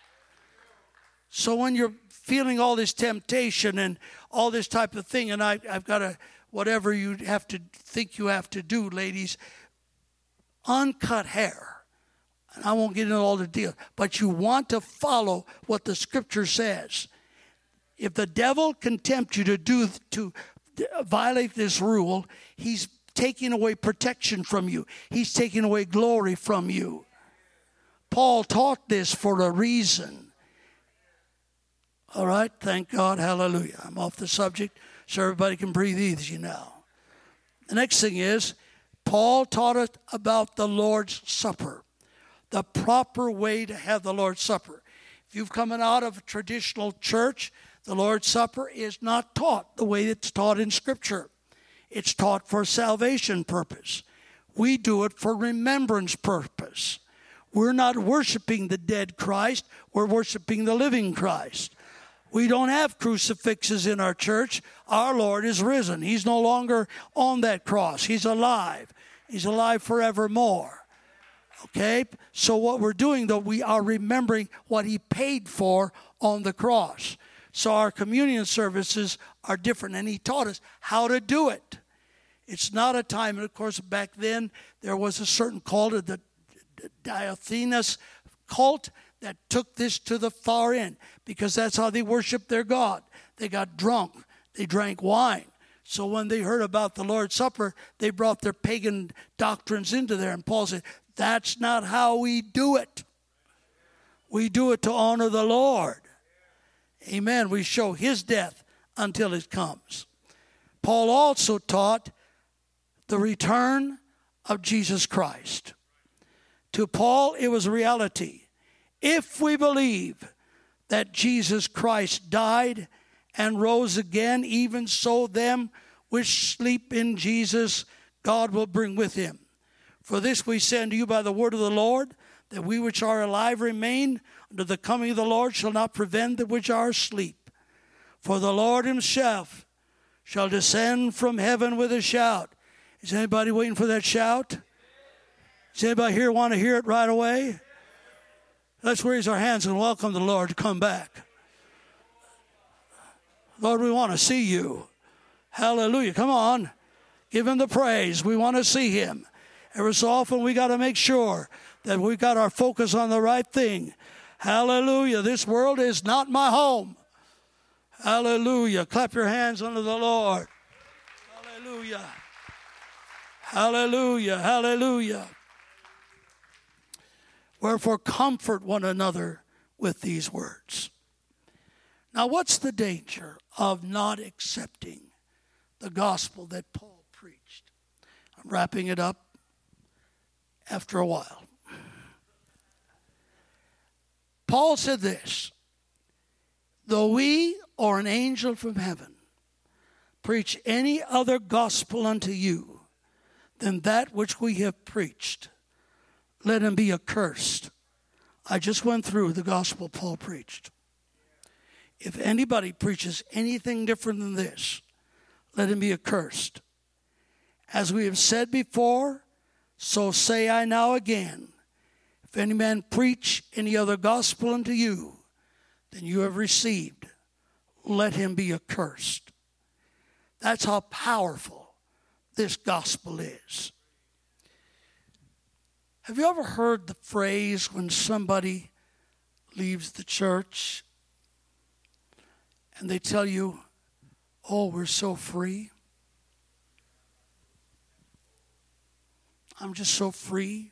[SPEAKER 4] So when you're feeling all this temptation and all this type of thing, and I, I've got to, whatever you have to think you have to do, ladies, uncut hair. And I won't get into all the deal, but you want to follow what the Scripture says. If the devil can tempt you to do to violate this rule, he's taking away protection from you. He's taking away glory from you. Paul taught this for a reason. All right, thank God, hallelujah. I'm off the subject so everybody can breathe easy now. The next thing is, Paul taught us about the Lord's Supper, the proper way to have the Lord's Supper. If you've come out of a traditional church, the Lord's Supper is not taught the way it's taught in Scripture. It's taught for salvation purpose. We do it for remembrance purpose. We're not worshiping the dead Christ. We're worshiping the living Christ. We don't have crucifixes in our church. Our Lord is risen. He's no longer on that cross. He's alive. He's alive forevermore. Okay? So what we're doing, though, we are remembering what He paid for on the cross. So our communion services are different, and He taught us how to do it. It's not a time, and of course back then there was a certain cult, the Dionysus cult, that took this to the far end because that's how they worshiped their God. They got drunk. They drank wine. So when they heard about the Lord's Supper, they brought their pagan doctrines into there. And Paul said, that's not how we do it. We do it to honor the Lord. Amen. We show his death until it comes. Paul also taught the return of Jesus Christ. To Paul, it was a reality. If we believe that Jesus Christ died and rose again, even so them which sleep in Jesus, God will bring with him. For this we say unto you by the word of the Lord, that we which are alive remain unto the coming of the Lord shall not prevent them which are asleep. For the Lord himself shall descend from heaven with a shout. Is anybody waiting for that shout? Does anybody here want to hear it right away? Let's raise our hands and welcome the Lord to come back. Lord, we want to see you. Hallelujah. Come on. Give him the praise. We want to see him. Every so often we got to make sure that we got our focus on the right thing. Hallelujah. This world is not my home. Hallelujah. Clap your hands unto the Lord. Hallelujah. Hallelujah. Hallelujah. Wherefore comfort one another with these words. Now what's the danger of not accepting the gospel that Paul preached? I'm wrapping it up after a while. Paul said this, though we or an angel from heaven preach any other gospel unto you than that which we have preached, let him be accursed. I just went through the gospel Paul preached. If anybody preaches anything different than this, let him be accursed. As we have said before, so say I now again. If any man preach any other gospel unto you than you have received, let him be accursed. That's how powerful this gospel is. Have you ever heard the phrase when somebody leaves the church and they tell you, oh, we're so free? I'm just so free.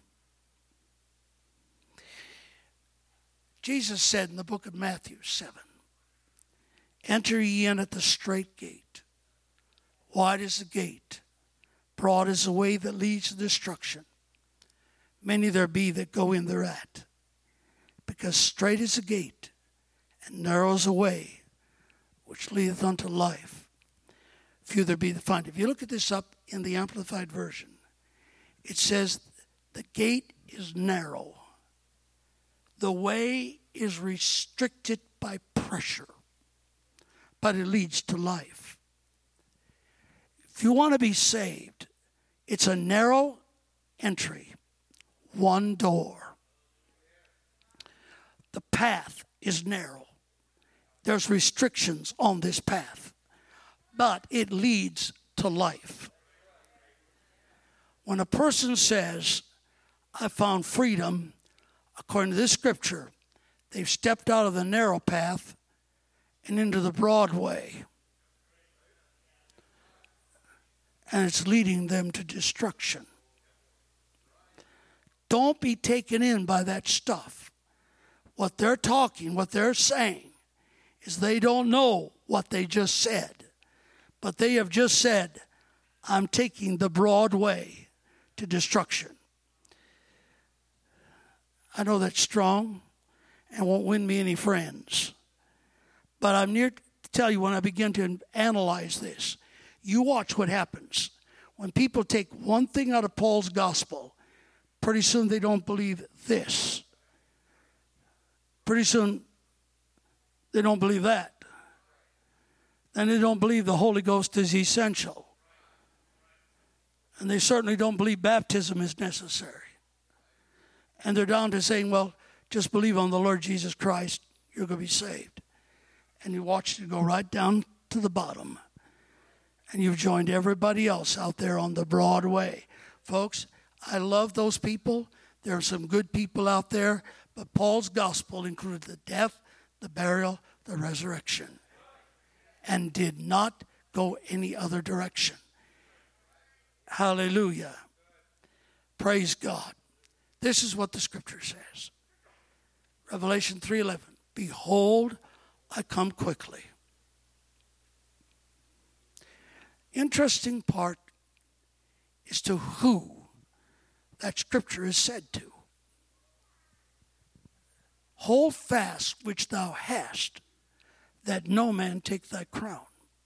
[SPEAKER 4] Jesus said in the book of Matthew seven, enter ye in at the strait gate. Wide is the gate, broad is the way that leads to destruction. Many there be that go in thereat. Because strait is the gate, and narrow is the way, which leadeth unto life. Few there be that find. If you look at this up in the Amplified Version, it says the gate is narrow. The way is restricted by pressure, but it leads to life. If you want to be saved, it's a narrow entry, one door. The path is narrow. There's restrictions on this path, but it leads to life. When a person says, I found freedom, according to this scripture, they've stepped out of the narrow path and into the broad way. And it's leading them to destruction. Don't be taken in by that stuff. What they're talking, what they're saying, is they don't know what they just said. But they have just said, I'm taking the broad way to destruction. I know that's strong and won't win me any friends. But I'm near to tell you when I begin to analyze this, you watch what happens. When people take one thing out of Paul's gospel, pretty soon they don't believe this. Pretty soon they don't believe that. And they don't believe the Holy Ghost is essential. And they certainly don't believe baptism is necessary. And they're down to saying, well, just believe on the Lord Jesus Christ, you're going to be saved. And you watch it go right down to the bottom. And you've joined everybody else out there on the Broadway. Folks, I love those people. There are some good people out there. But Paul's gospel included the death, the burial, the resurrection, and did not go any other direction. Hallelujah. Praise God. This is what the scripture says. Revelation three eleven. Behold, I come quickly. Interesting part is to who that scripture is said to. Hold fast which thou hast, that no man take thy crown.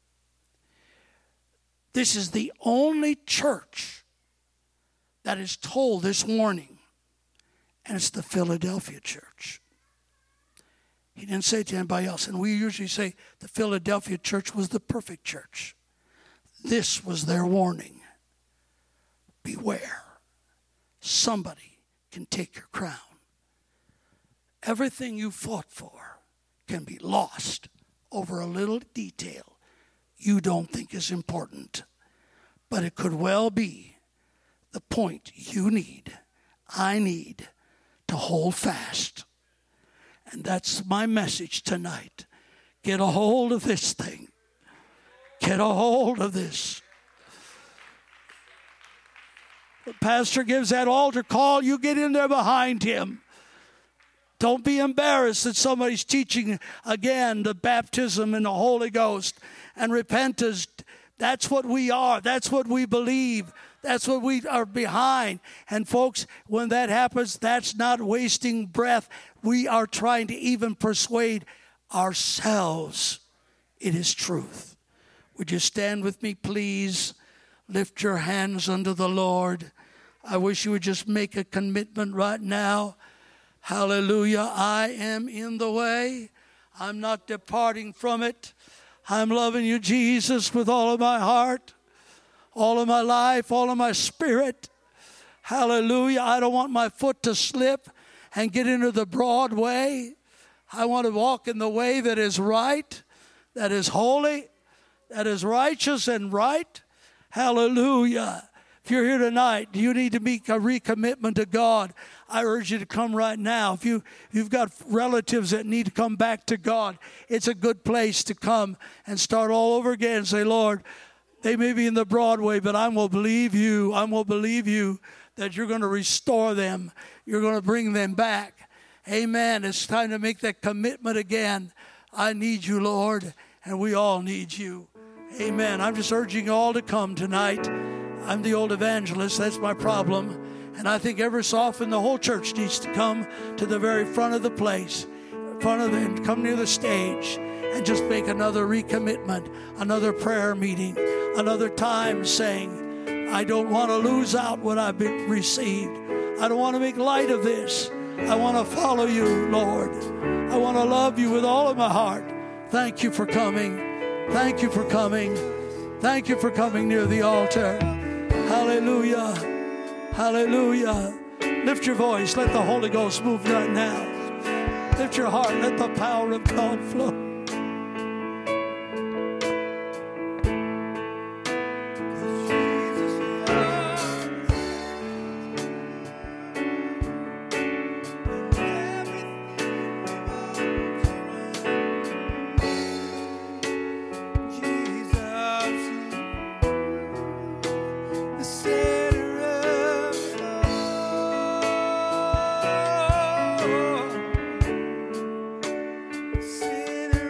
[SPEAKER 4] This is the only church that is told this warning, and it's the Philadelphia church. He didn't say it to anybody else, and we usually say the Philadelphia church was the perfect church. This was their warning. Beware. Somebody can take your crown. Everything you fought for can be lost over a little detail you don't think is important. But it could well be the point you need, I need, to hold fast. And that's my message tonight. Get a hold of this thing. Get a hold of this. The pastor gives that altar call, you get in there behind him. Don't be embarrassed that somebody's teaching again the baptism in the Holy Ghost and repentance. That's what we are. That's what we believe. That's what we are behind. And folks, when that happens, that's not wasting breath. We are trying to even persuade ourselves it is truth. Would you stand with me, please? Lift your hands unto the Lord. I wish you would just make a commitment right now. Hallelujah. I am in the way. I'm not departing from it. I'm loving you, Jesus, with all of my heart, all of my life, all of my spirit. Hallelujah. I don't want my foot to slip and get into the broad way. I want to walk in the way that is right, that is holy, that is righteous and right. Hallelujah. If you're here tonight, you need to make a recommitment to God. I urge you to come right now. If you, you've got relatives that need to come back to God, it's a good place to come and start all over again and say, Lord, they may be in the Broadway, but I will believe you. I will believe you that you're going to restore them. You're going to bring them back. Amen. It's time to make that commitment again. I need you, Lord, and we all need you. Amen. I'm just urging you all to come tonight. I'm the old evangelist. That's my problem. And I think every so often the whole church needs to come to the very front of the place, front of the, and come near the stage and just make another recommitment, another prayer meeting, another time saying, I don't want to lose out what I've been received. I don't want to make light of this. I want to follow you, Lord. I want to love you with all of my heart. Thank you for coming. Thank you for coming. Thank you for coming near the altar. Hallelujah. Hallelujah. Lift your voice. Let the Holy Ghost move right now. Lift your heart. Let the power of God flow.
[SPEAKER 1] Sinner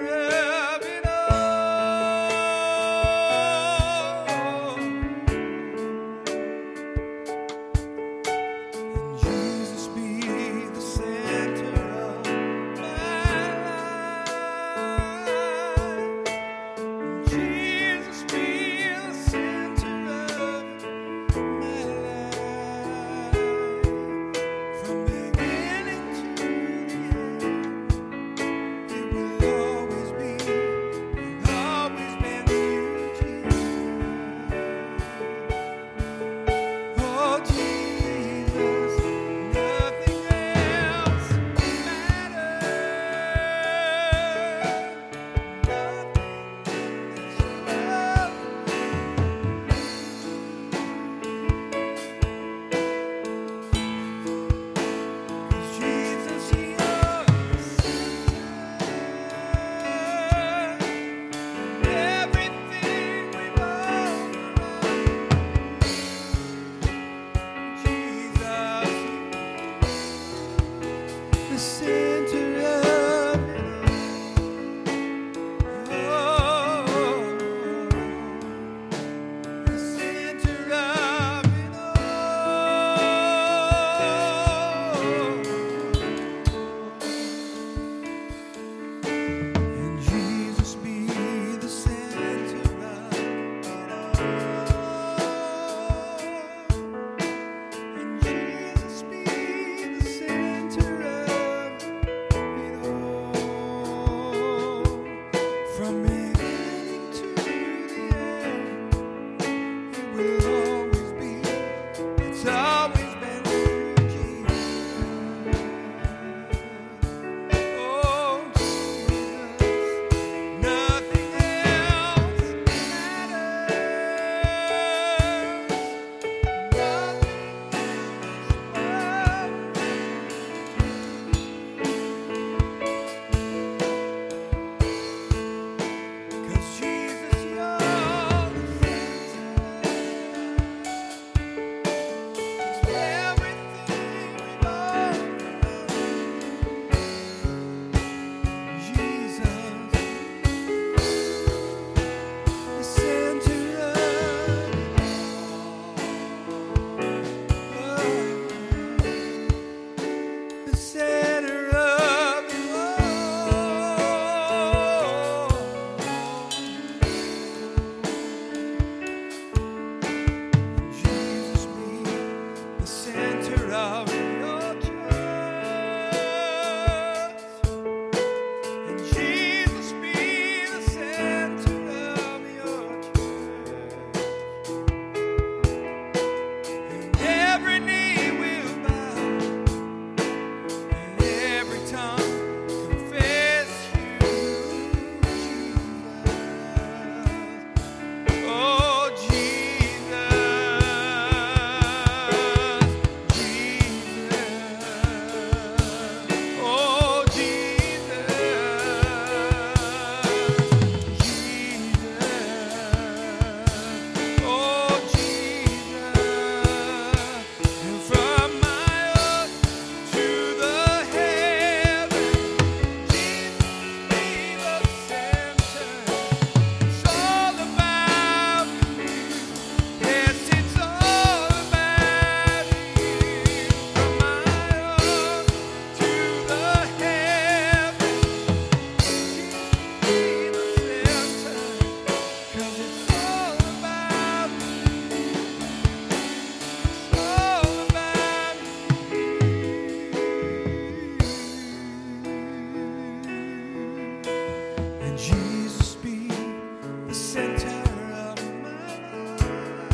[SPEAKER 1] And Jesus be the center of my life.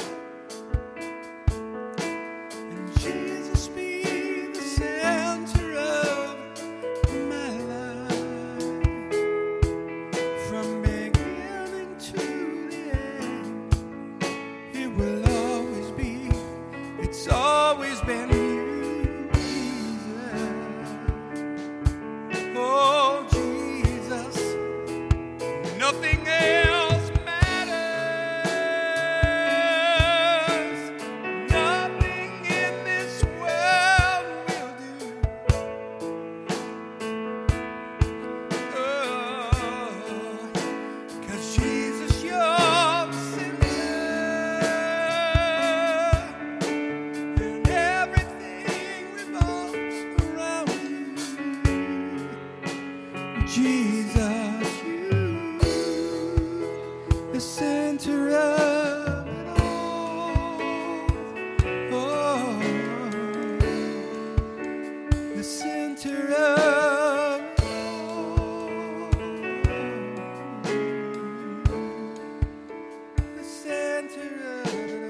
[SPEAKER 1] And Jesus be the center of my life. From beginning to the end, it will always be, it's always been you, Jesus. Oh, Jesus, nothing else matters. Nothing in this world will do. Oh, 'cause Jesus, you're the center, and everything revolves around you. Jesus, you, the center of it all. Oh, the center of it all. The center of it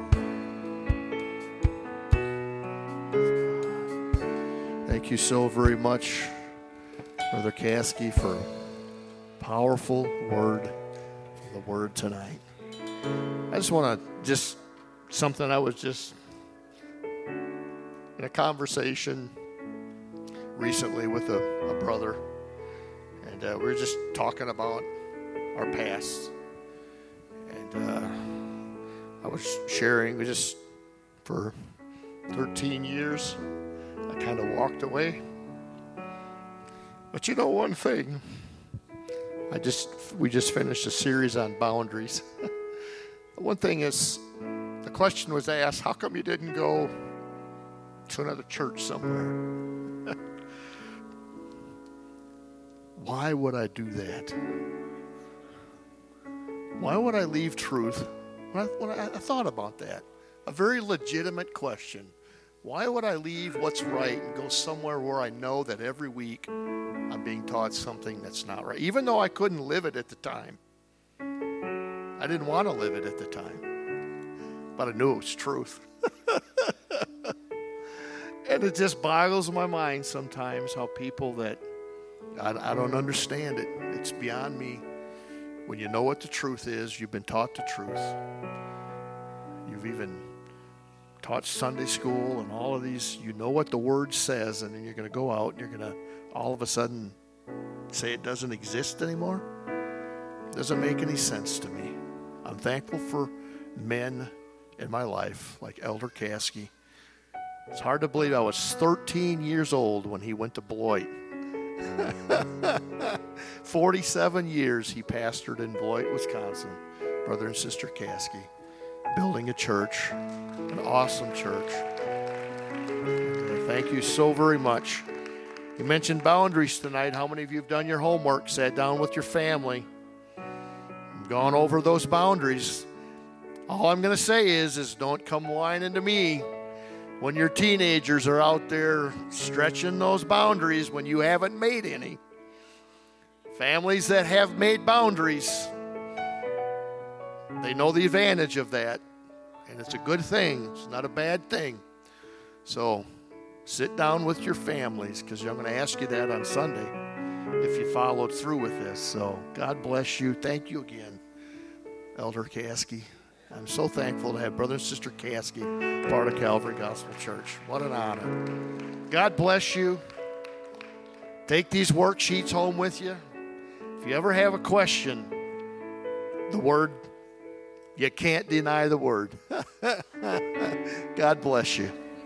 [SPEAKER 1] all.
[SPEAKER 2] Thank you so very much, Brother Caskey, for powerful word, the word tonight. I just want to just something I was just in a conversation recently with a, a brother, and uh, we were just talking about our past, and uh, I was sharing we just for thirteen years I kind of walked away. But you know one thing, I just we just finished a series on boundaries. One thing is, the question was asked, how come you didn't go to another church somewhere? Why would I do that? Why would I leave truth? When I, when I, I thought about that, a very legitimate question. Why would I leave what's right and go somewhere where I know that every week I'm being taught something that's not right? Even though I couldn't live it at the time. I didn't want to live it at the time. But I knew it was truth. And it just boggles my mind sometimes how people that, I, I don't understand it. It's beyond me. When you know what the truth is, you've been taught the truth. You've even taught Sunday school and all of these, you know what the word says, and then you're going to go out and you're going to all of a sudden say it doesn't exist anymore. It doesn't make any sense to me. I'm thankful for men in my life like Elder Caskey. It's hard to believe I was thirteen years old when he went to Beloit. forty-seven years he pastored in Beloit, Wisconsin. Brother and Sister Caskey, building a church, an awesome church. And thank you so very much. You mentioned boundaries tonight. How many of you have done your homework, sat down with your family, and gone over those boundaries? All I'm going to say is, is don't come whining to me when your teenagers are out there stretching those boundaries when you haven't made any. Families that have made boundaries, they know the advantage of that, and it's a good thing. It's not a bad thing. So sit down with your families, because I'm going to ask you that on Sunday if you followed through with this. So God bless you. Thank you again, Elder Caskey. I'm so thankful to have Brother and Sister Caskey part of Calvary Gospel Church. What an honor. God bless you. Take these worksheets home with you. If you ever have a question, the word, you can't deny the word. God bless you.